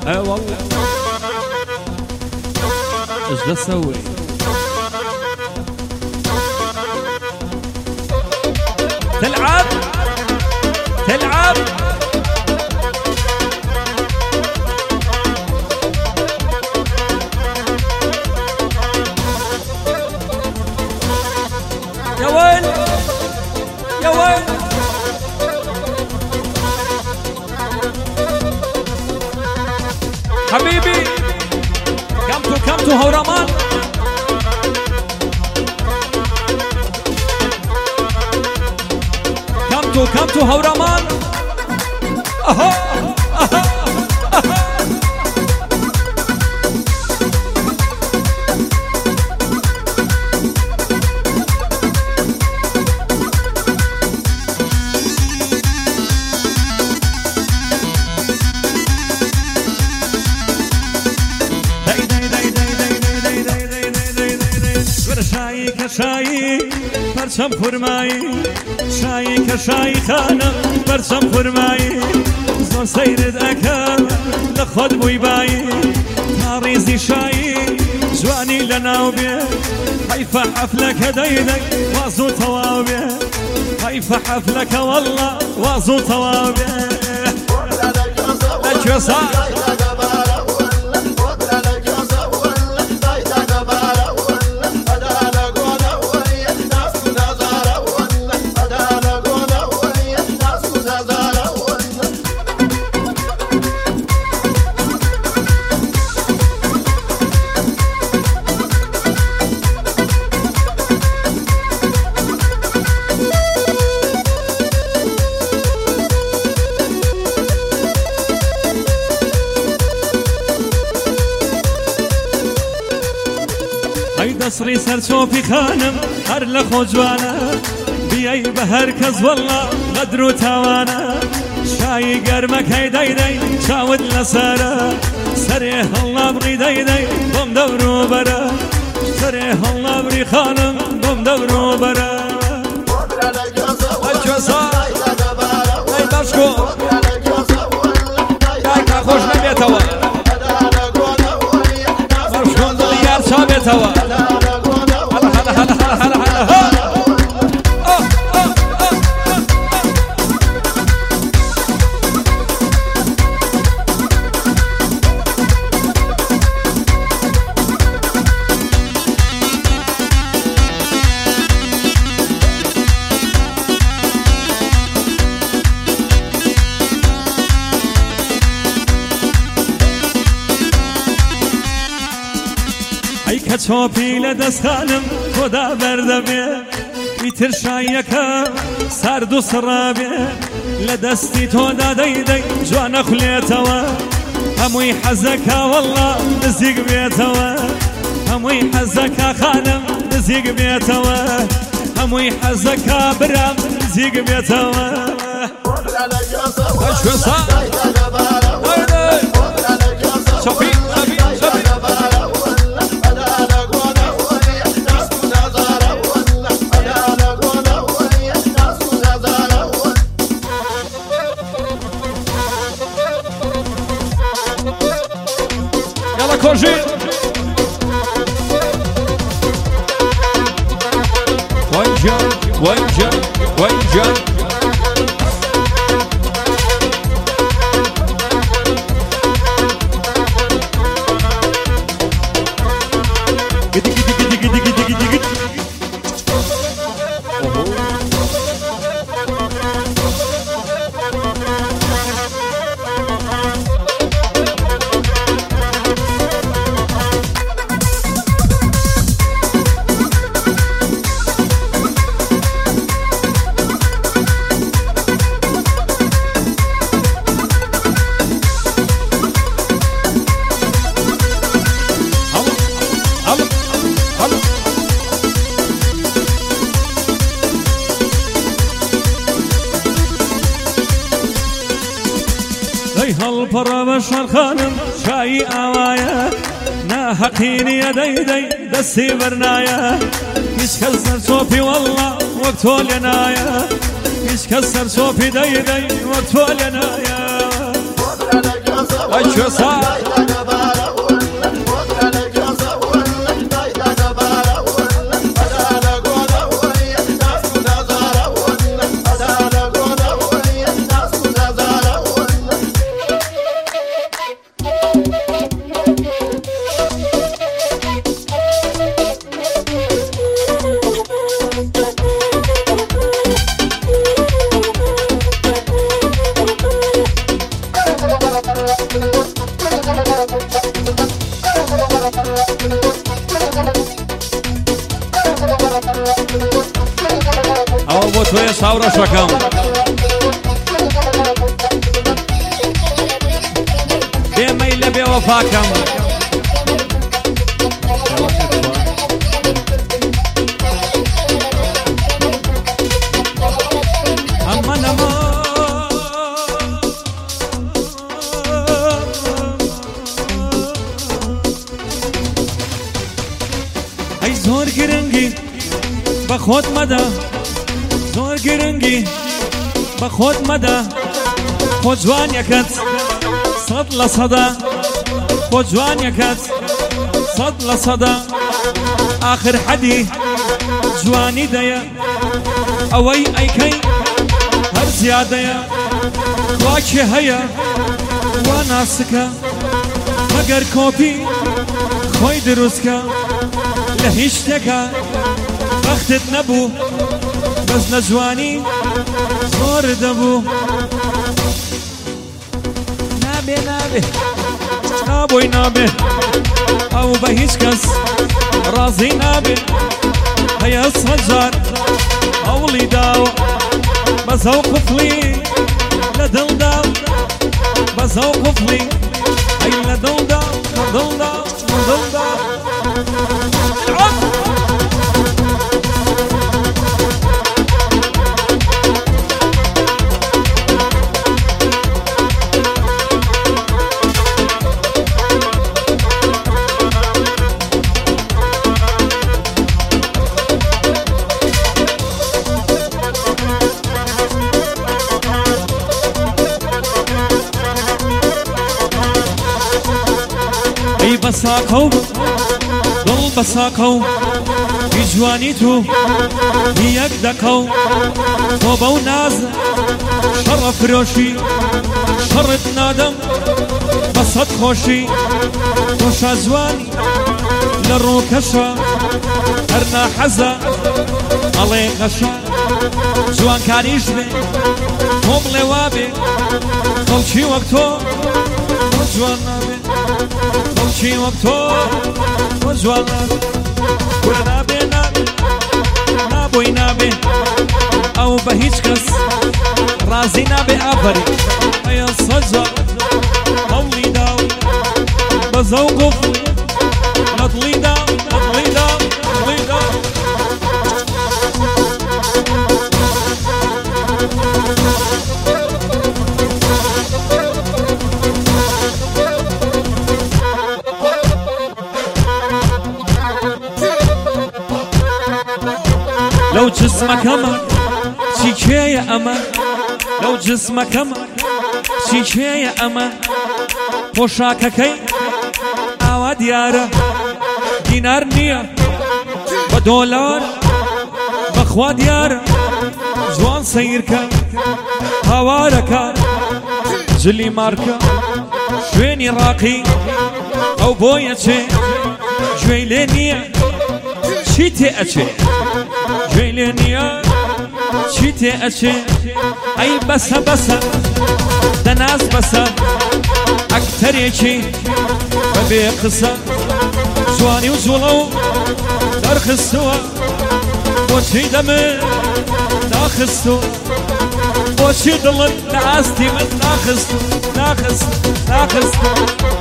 والله ايش ده تسوي؟ تلعب تلعب يا ويل يا ويل حبيبي كمتو هورمان كمتو هورمان اها اها شایی پرچم فرمایی شایی که شایی خانم پرچم فرمایی زور سیرد اکم لخود بوی بایی تاریزی شایی جوانی لناو بی حیف حفلك ديدي وازو توابي حيف حفلك والله وازو توابي لك دسري سرچوفي خانم هر لخو جوانا بيي بهركز والله غدرو تاوانا شاي قرمك هي ديدي شاود لسارة سريه الله بغي ديدي بوم دورو برا سريه الله بغي خانم بوم دورو برا الجوزا اي باشكو اي كاخوش نبيتوا باشكو دليار شابيتوا كتوبي لدس خانم خدا بردبي يتر شايكا سردو سرابي لدستي تودا ديدي جوانا خليتوا هموي حزكا والله نزيق بيتوا هموي حزكا خانم نزيق بيتوا هموي حزكا برام نزيق بيتوا شو صار شوفي كوجي وين هالبرا بشر خانم شاي آوايا ناحقيني يا ديدي دسي برنايا مش كسر صوفي والله وقتو لنايا مش كسر صوفي ديدي وقتو لنايا وای چوسا ئەوە بۆ تۆیە چاوڕەشەکەم بێمەی لە بێوەفاکەم ئەمە نەما ئەی زۆر گرنگی بە خۆت مەدە زۆر گرنگی بە خۆت مەدە خۆ جوانیەکەت سەد لە سەدا خۆ جوانیەکەت سەد لە سەدا ئاخر حەدی جوانی دەیە ئەوەی ئەیکەی هەر زیادەیە واکێ هەیە وا ناسکە مەگەر کۆپی خۆی دروستکە لە هیچ شتێکە بەختت نەبوو بەس نەجوانی زۆر دەبوو نابێ نابێ نابۆی نابێ ئەو بە هیچ کەس ڕازی نابێ هەیە سەجار هەوڵی داوە بە زەو قوفڵی لە دڵدا بە زەو قوفڵی ئەی لە دڵدا دڵدا دڵدا بەساکە و دڵ بەساکە و هی جوانی تو هی یەک دەکە و تۆ بەو ناز شەڕە فرۆشی شەڕت نادەم بە سەد خۆشی تۆشە جوانی لە ڕووکەشە هەر ناحەزە ئەڵێ قەشە جوانکاریش بێ تۆ بڵێ وابێ خەڵکی وەک تۆ جوان نابێ خەڵکی وەک تۆ جوان نابێ وەرە نابێ نابێ نابۆی نابێ ئەو بە هیچ کەس ڕازی نابێ ئافەری ئەیە سەجا هەوڵی داو بە زەوق و لە دڵی داو لە دڵی داو دڵی داو لەو جسمەکەمە چی کێیە ئەمە لەو جسمەکەمە چی کێیە ئەمە پۆشاکەکەی ئاوا دیارە دینار نییە بە دۆلار بەخوا دیارە جوان سەیرکە هاوارەکە جلی مارکە شوێنی ڕاقی ئەو بۆیە چێ گوێی لێ نییە چی تێ ئەچێ گوێی لێ نییە چی تێ ئەچێ ئەی بەسە بەسە دەناز بەسە ئەکتەرێکی بەبێ قسە جوانی و جوڵە و دەرخستووە بۆچی دەمێ ناخستووە بۆچی دڵت لە ئاستی من ناخستووە ناخستووە